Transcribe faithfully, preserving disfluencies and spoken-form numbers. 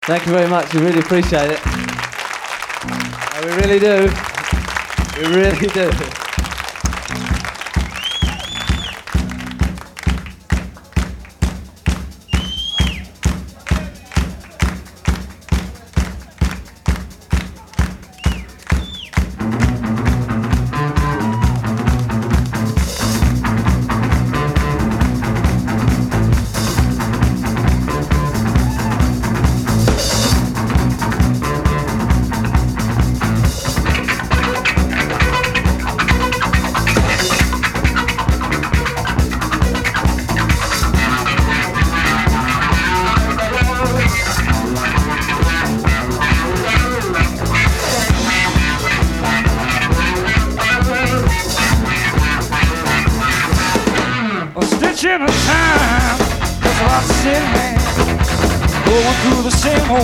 Thank you very much. We really appreciate it. Oh, we really do. We really do. In a time, there's a lot of sin, man, going through the same old